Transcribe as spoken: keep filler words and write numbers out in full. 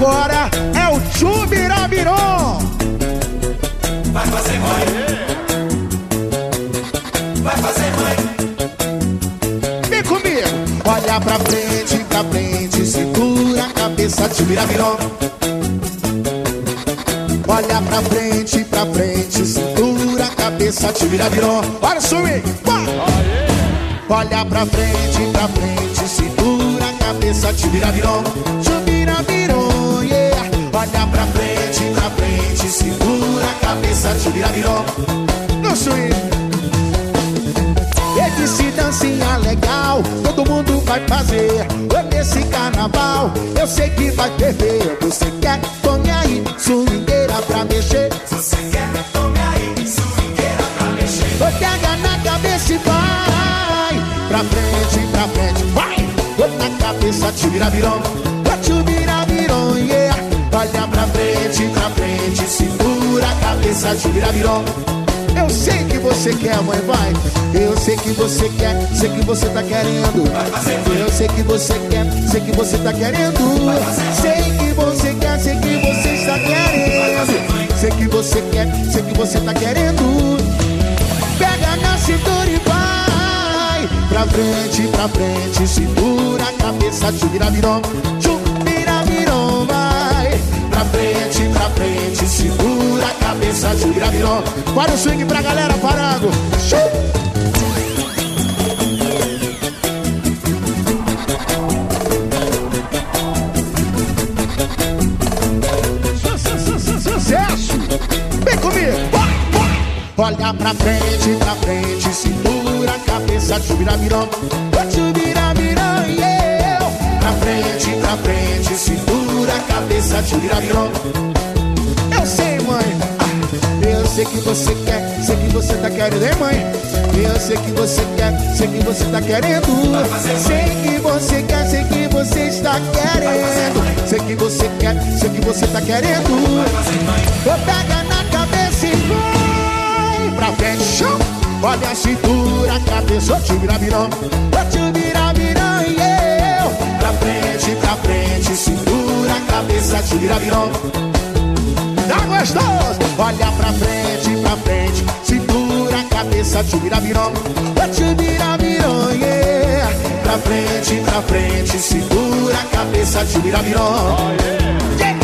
agora é o Tchubirabiron. Vai fazer mãe, vai fazer mãe. Vem comigo. Olha pra frente, pra frente, segura a cabeça, Tchubirabiron. Olha pra frente, pra frente, segura a cabeça, Tchubirabiron. Olha o swing, vai! Olha pra frente, pra frente, segura a cabeça, Tchubirabiron. Tchubirabiron, yeah. Olha pra frente, pra frente, segura a cabeça, Tchubirabiron. No swing. E disse dancinha legal, todo mundo vai fazer. Nesse carnaval, eu sei que vai perder. Você quer, tome aí, swingueira pra mexer. Você quer, tome aí, swingueira pra mexer. Vou pegar na cabeça e vai pra frente, pra frente, vai. Vou na cabeça, Tchubirabiron. Tchubirabiron, yeah. Olha pra frente, pra frente, segura a cabeça, Tchubirabiron. Eu sei que você quer, mãe, vai. Eu sei que você quer, sei que você tá querendo. Eu sei que você quer, sei que você tá querendo. Sei que você quer, sei que você está querendo. Sei que você quer, sei que você tá querendo. Pega na cintura e vai pra frente, pra frente, segura a cabeça, Tchubirabiron. Tchubirabiron, vai pra frente, pra frente, segura a cabeça, Tchubirabiron. Para o swing pra galera, Parango. Sucesso! Vem comigo! Olha pra frente, pra frente, segura a cabeça, Tchubirabiron. Tchubirabiron, yeah. Pra frente, pra frente, segura a cabeça, Tchubirabiron. Eu sei, mãe. Eu sei que você quer, sei que você tá querendo, hein, mãe? Eu sei que você quer, sei que você tá querendo. Sei que você quer, sei que você está querendo. Sei que você quer, sei que você tá querendo. Vou pegar na cabeça e vai pra frente, chão. Olha a cintura, a cabeça, Tchubirabiron. Tchubirabiron, yeah. Pra frente, pra frente, segura a cabeça, Tchubirabiron. Tá gostoso? Olha pra frente, pra frente, segura a cabeça, Tchubirabiron. Tchubirabiron, yeah. Pra frente, pra frente, segura a cabeça, Tchubirabiron. Oh, yeah. Yeah.